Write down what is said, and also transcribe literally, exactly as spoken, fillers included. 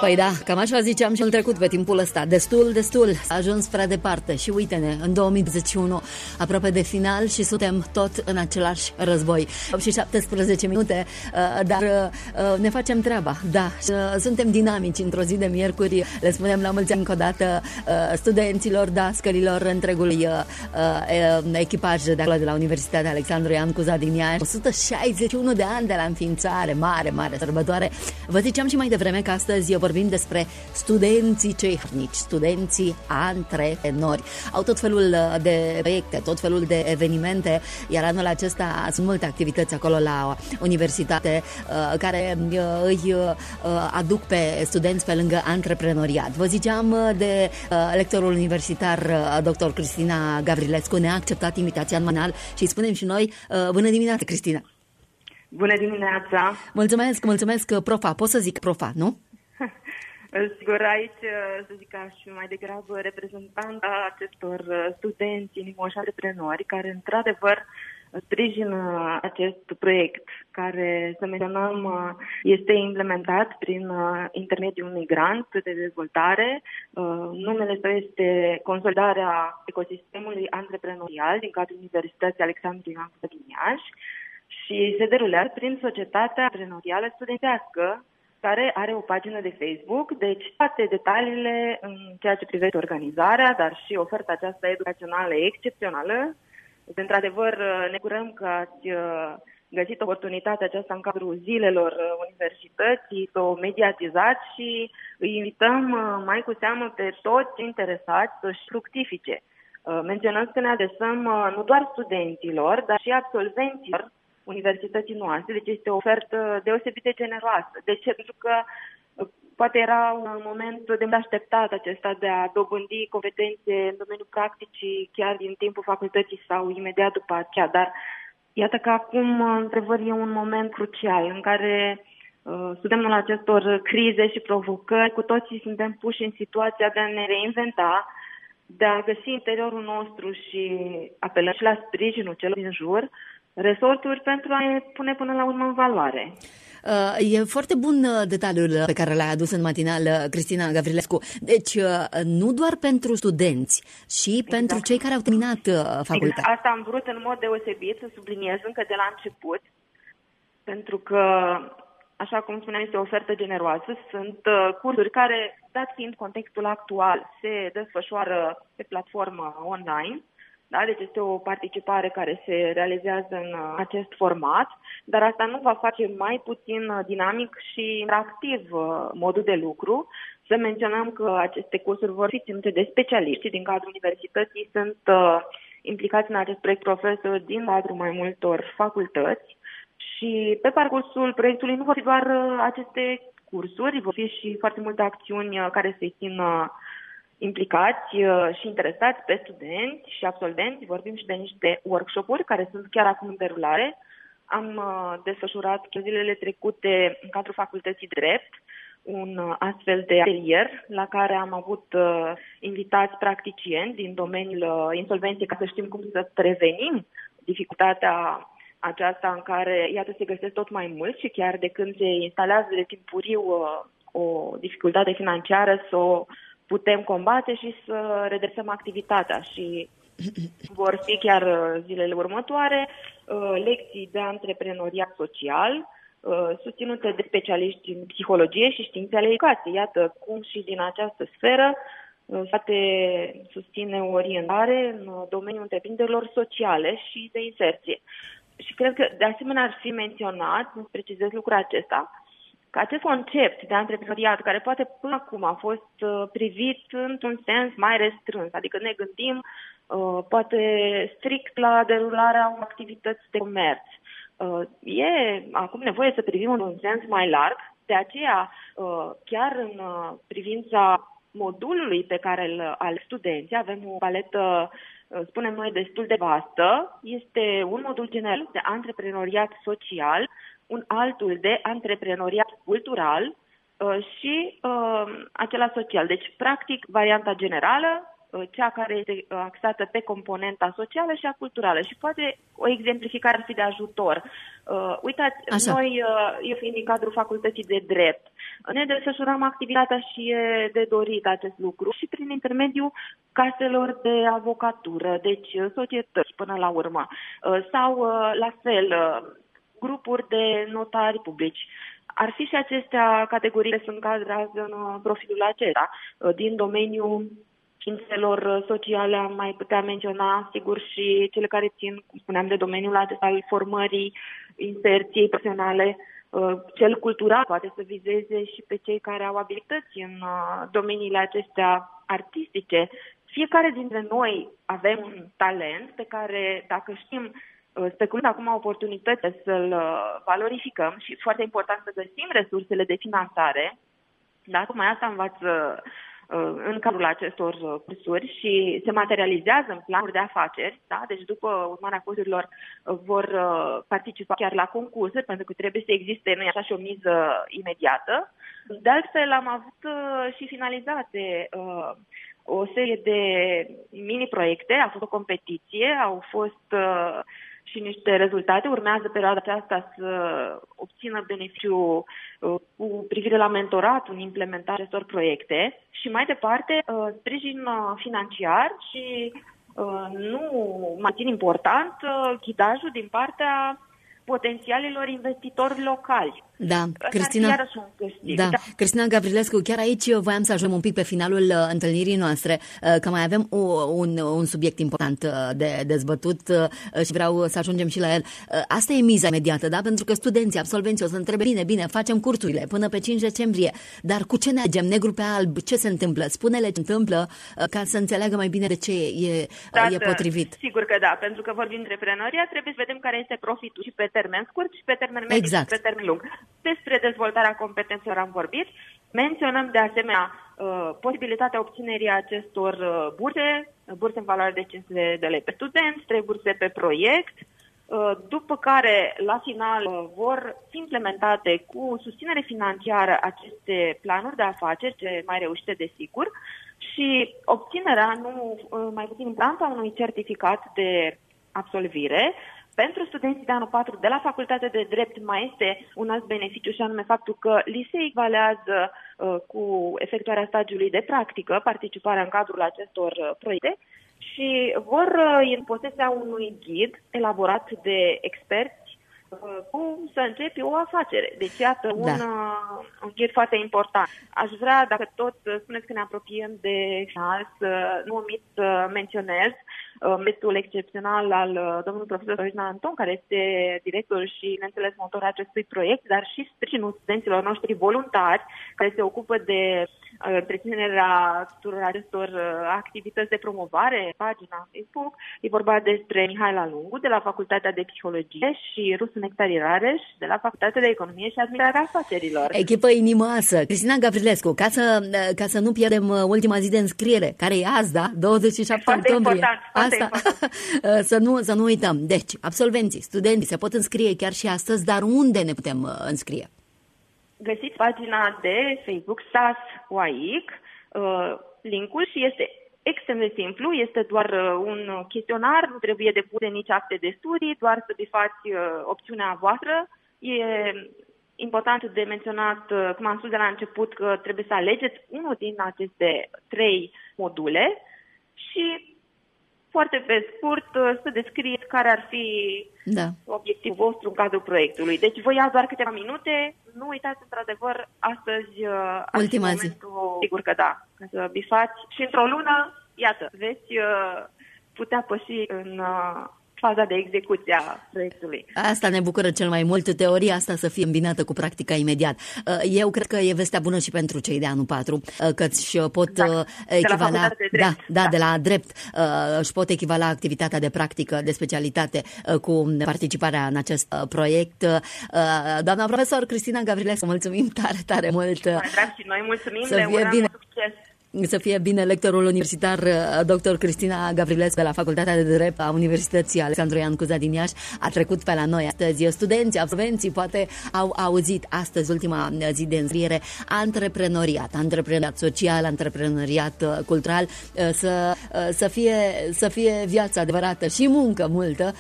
Păi da, cam așa ziceam și în trecut pe timpul ăsta. Destul, destul, a ajuns prea departe. Și uite-ne, în două mii douăzeci și unu, aproape de final și suntem tot în același război. opt și șaptesprezece minute, dar ne facem treaba, da. Suntem dinamici într-o zi de miercuri. Le spunem la mulți ani încă o dată studenților, dascărilor, întregului echipaj de acolo de la Universitatea Alexandru Ioan Cuza din Iași. o sută șaizeci și unu de ani de la înființare, mare, mare sărbătoare. Vă ziceam și mai devreme că astăzi vorbim despre studenții cei hrnici, studenții antreprenori. Au tot felul de proiecte, tot felul de evenimente, iar anul acesta sunt multe activități acolo la universitate care îi aduc pe studenți pe lângă antreprenoriat. Vă ziceam de lectorul universitar doctor Cristina Gavrilescu, ne-a acceptat invitația în matinal și spunem și noi bună dimineața, Cristina! Bună dimineața! Mulțumesc, mulțumesc, profa. Pot să zic profa, nu? Sigur, aici, să zic aș fi mai degrabă reprezentanta acestor studenți, inimoși antreprenori, care într-adevăr sprijină acest proiect, care, să menționăm, este implementat prin intermediul unui grant de dezvoltare. Numele său este Consolidarea ecosistemului antreprenorial din cadrul Universității Alexandru Ioan Cuza din Iași și se derulează prin Societatea Antreprenorială Studențească, care are o pagină de Facebook, deci toate detaliile în ceea ce privește organizarea, dar și oferta aceasta educațională excepțională. Într-adevăr, ne bucurăm că ați găsit oportunitatea aceasta în cadrul zilelor universității, să o mediatizați și îi invităm mai cu seamă pe toți interesați să-și fructifice. Menționăm că ne adresăm nu doar studenților, dar și absolvenților universității noastre, deci este o ofertă deosebit de generoasă. De ce? Pentru că poate era un moment de așteptat acesta de a dobândi competențe în domeniul practicii chiar din timpul facultății sau imediat după aceea, dar iată că acum, într-adevăr, e un moment crucial în care uh, sub semnul acestor crize și provocări, cu toții suntem puși în situația de a ne reinventa, de a găsi interiorul nostru și apelăm și la sprijinul celor din jur, resorturi pentru a ne pune până la urmă în valoare. E foarte bun detaliul pe care l-ai adus în matinal, Cristina Gavrilescu. Deci, nu doar pentru studenți, și exact. Pentru cei care au terminat facultatea. Exact. Asta am vrut în mod deosebit să subliniez încă de la început, pentru că, așa cum spuneam, este o ofertă generoasă. Sunt cursuri care, dat fiind contextul actual, se desfășoară pe platformă online. Da, deci este o participare care se realizează în acest format, dar asta nu va face mai puțin dinamic și interactiv modul de lucru. Să menționăm că aceste cursuri vor fi ținute de specialiști din cadrul universității, sunt uh, implicați în acest proiect profesori din cadrul mai multor facultăți și pe parcursul proiectului nu vor fi doar uh, aceste cursuri, vor fi și foarte multe acțiuni uh, care se țin uh, implicați și interesați pe studenți și absolvenți. Vorbim și de niște workshop-uri care sunt chiar acum în derulare. Am desfășurat zilele trecute în cadrul Facultății Drept un astfel de atelier la care am avut invitați practicieni din domeniul insolvenței ca să știm cum să prevenim dificultatea aceasta în care, iată, se găsesc tot mai mult și chiar de când se instalează de timpuriu o dificultate financiară să o putem combate și să redresăm activitatea și vor fi chiar zilele următoare lecții de antreprenoriat social susținute de specialiști în psihologie și științe ale educației. Iată cum și din această sferă se poate susține o orientare în domeniul întreprinderilor sociale și de inserție. Și cred că de asemenea ar fi menționat, să precizez lucrul acesta, că acest concept de antreprenoriat, care poate până acum a fost uh, privit într-un sens mai restrâns, adică ne gândim uh, poate strict la derularea unor activități de comerț. Uh, e acum nevoie să privim într-un sens mai larg, de aceea uh, chiar în uh, privința modulului pe care îl al studenții, avem o paletă, uh, spunem noi, destul de vastă, este un modul general de antreprenoriat social, un altul de antreprenoriat cultural uh, și uh, acela social. Deci, practic, varianta generală cea care este axată pe componenta socială și a culturală. Și poate o exemplificare ar fi de ajutor. Uh, uitați, Așa. noi, uh, eu fiind din cadrul facultății de drept, ne desfășurăm activitatea și e de dorit acest lucru și prin intermediul caselor de avocatură, deci societăți până la urmă, uh, sau uh, la fel uh, grupuri de notari publici. Ar fi și acestea categoriile sunt încadrați în profilul acesta. Din domeniul științelor sociale am mai putea menționa, sigur, și cele care țin, cum spuneam, de domeniul acesta al formării, inserției profesionale. Cel cultural poate să vizeze și pe cei care au abilități în domeniile acestea artistice. Fiecare dintre noi avem un talent pe care, dacă știm, speculând acum oportunități să-l valorificăm și foarte important să găsim resursele de finanțare, dar tocmai asta învață în cadrul acestor cursuri și se materializează în planuri de afaceri, da? Deci după urmarea cursurilor vor participa chiar la concursuri, pentru că trebuie să existe, nu-i așa, și o miză imediată. De altfel am avut și finalizate o serie de mini-proiecte, a fost o competiție, au fost și niște rezultate. Urmează perioada aceasta să obțină beneficiu cu privire la mentorat în implementarea acestor proiecte și mai departe sprijin financiar și, nu mai puțin important, ghidajul din partea potențialilor investitori locali. Da, Cristina, da. da. Cristina Gavrilescu, chiar aici voiam să ajungem un pic pe finalul uh, întâlnirii noastre, uh, că mai avem o, un, un subiect important uh, de dezbătut uh, și vreau să ajungem și la el. Uh, asta e miza imediată, da? Pentru că studenții, absolvenții o să întrebe, bine, bine, facem cursurile până pe cinci decembrie, dar cu ce ne alegem, negru pe alb, ce se întâmplă? Spune-le ce întâmplă uh, ca să înțeleagă mai bine de ce e, uh, e potrivit. Sigur că da, pentru că vorbim de antreprenoria, trebuie să vedem care este profitul și pe termen scurt și pe termen mediu exact. și pe termen lung. Despre dezvoltarea competențelor am vorbit. Menționăm de asemenea uh, posibilitatea obținerii acestor uh, burse, burse în valoare de cinci sute de lei pe student, trei burse pe proiect, uh, după care la final uh, vor fi implementate cu susținere financiară aceste planuri de afaceri, ce mai reușite desigur, și obținerea, nu uh, mai puțin importantă, a unui certificat de absolvire. Pentru studenții de anul patru de la Facultatea de Drept mai este un alt beneficiu și anume faptul că li se ecvalează uh, cu efectuarea stagiului de practică, participarea în cadrul acestor uh, proiecte și vor uh, în posesia unui ghid elaborat de experți uh, cum să începi o afacere. Deci iată un, da. uh, un ghid foarte important. Aș vrea, dacă tot uh, spuneți că ne apropiem de final, să nu omit să menționez meritul excepțional al domnului profesor Sorin Anton, care este directorul și neînțeles motorul acestui proiect, dar și sprijinul studenților noștri voluntari care se ocupă de întreținerea tuturor acestor activități de promovare, pagina Facebook. E vorba despre Mihaela Lungu de la Facultatea de Psihologie și Rusu Nectarie Rareș de la Facultatea de Economie și Administrarea Afacerilor. Echipă inimoasă. Cristina Gavrilescu, ca să, ca să nu pierdem ultima zi de înscriere, care e azi, da? douăzeci și șapte octombrie. Important, Asta. să, nu, să nu uităm. Deci, absolvenții, studenții se pot înscrie chiar și astăzi, dar unde ne putem înscrie? Găsiți pagina de Facebook S A S U A I C, uh, linkul și este extrem de simplu, este doar uh, un chestionar, nu trebuie depuse nici acte de studii, doar să bifați uh, opțiunea voastră. E important de menționat, uh, cum am spus de la început, că trebuie să alegeți unul din aceste trei module și foarte pe scurt, să descrieți care ar fi da. obiectivul vostru în cadrul proiectului. Deci voi ia doar câteva minute. Nu uitați, într-adevăr, astăzi ultima zi. Sigur că da, ca să bifați. Și într-o lună, iată, veți putea păși în faza de execuție a proiectului. Asta ne bucură cel mai mult, teoria asta să fie îmbinată cu practica imediat. Eu cred că e vestea bună și pentru cei de anul patru, că își pot exact. echivala, de drept. Da, da, da, de la drept, își pot echivala activitatea de practică, de specialitate cu participarea în acest proiect. Doamna profesor Cristina Gavrilescu, mulțumim tare, tare mult. Mai drag și noi mulțumim, să le fie bine. Succes. să fie bine lectorul universitar doctor Cristina Gavrilescu de la Facultatea de Drept a Universității Alexandru Ioan Cuza din Iași a trecut pe la noi astăzi. Studenții, absolvenții poate au auzit astăzi, ultima zi de înscriere, antreprenoriat, antreprenoriat social, antreprenoriat cultural, să, să, fie, să fie viața adevărată și muncă multă